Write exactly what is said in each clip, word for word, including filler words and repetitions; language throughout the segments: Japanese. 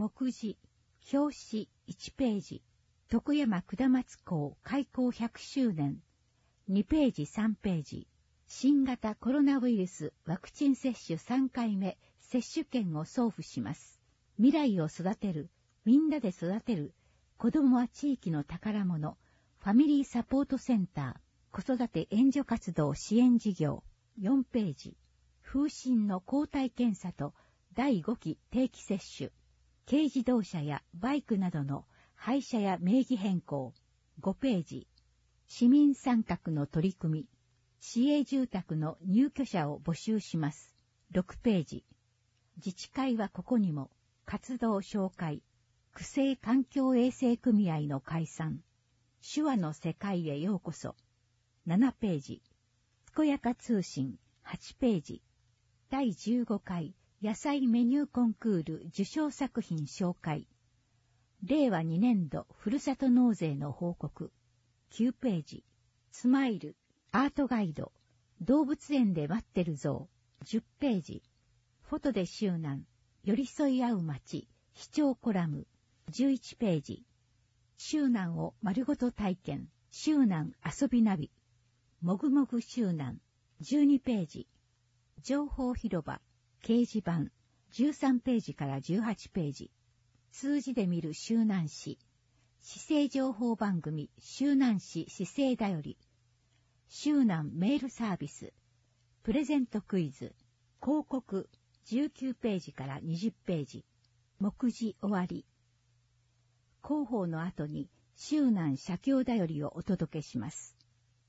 目次、表紙いちページ、徳山下松港開港ひゃくしゅうねん、にページさんページ、新型コロナウイルスワクチン接種さんかいめ接種券を送付します。未来を育てる、みんなで育てる、子どもは地域の宝物、ファミリーサポートセンター、子育て援助活動支援事業、よんページ、風疹の抗体検査とだいごき定期接種、軽自動車やバイクなどの廃車や名義変更、ごページ、市民参画の取り組み、市営住宅の入居者を募集します。ろくページ、自治会はここにも、活動紹介、区政環境衛生組合の解散、手話の世界へようこそ。ななページ、健やか通信はちページ、だいじゅうごかい野菜メニューコンクール受賞作品紹介、れいわにねんどふるさと納税の報告、きゅうページ、スマイル、アートガイド、動物園で待ってるぞう、じゅっページ、フォトで周南、寄り添い合う街、視聴コラム、じゅういちページ、周南を丸ごと体験、周南遊びナビ、もぐもぐ周南、じゅうにページ、情報広場、掲示板、じゅうさんページからじゅうはちページ、数字で見る周南市、市政情報番組、周南市市政だより、周南メールサービス、プレゼントクイズ、広告、じゅうきゅうページからにじゅっページ、目次終わり。広報の後に周南社協だよりをお届けします。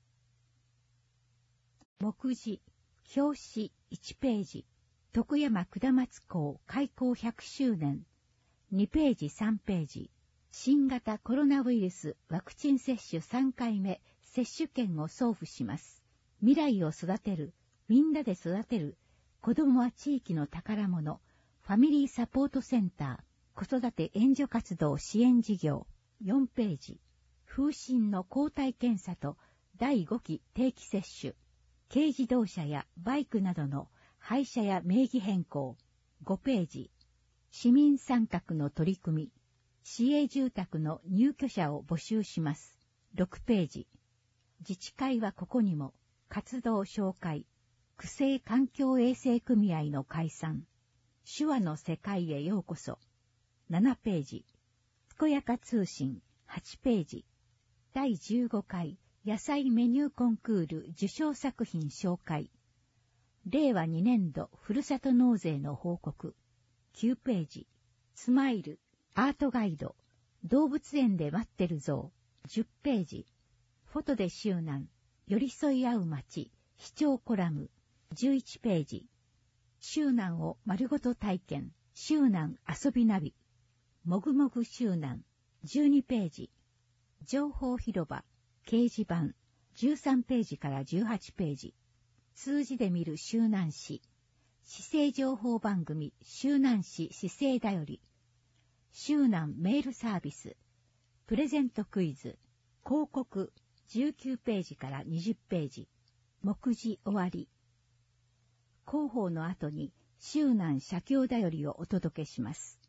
目次、表紙いちページ、徳山下松港開港ひゃくしゅうねん、にページさんページ、新型コロナウイルスワクチン接種さんかいめ接種券を送付します。未来を育てる、みんなで育てる、子どもは地域の宝物、ファミリーサポートセンター、子育て援助活動支援事業、よんページ、風疹の抗体検査とだいごき定期接種、軽自動車やバイクなどの廃車や名義変更、ごページ、市民参画の取り組み、市営住宅の入居者を募集します。ろくページ、自治会はここにも、活動紹介、区政環境衛生組合の解散、手話の世界へようこそ。ななページ、健やか通信はちページ、だいじゅうごかい野菜メニューコンクール受賞作品紹介、れいわにねんどふるさと納税の報告、きゅうページ、スマイル、アートガイド、動物園で待ってるぞう、じゅっページ、フォトで周南、寄り添い合う街、視聴コラム、じゅういちページ、周南を丸ごと体験、周南遊びナビ、もぐもぐ周南、じゅうにページ、情報広場、掲示板、じゅうさんページからじゅうはちページ、数字で見る周南市、市政情報番組、周南市市政だより、周南メールサービス、プレゼントクイズ、広告、じゅうきゅうページからにじゅっページ、目次終わり。広報の後に周南社協だよりをお届けします。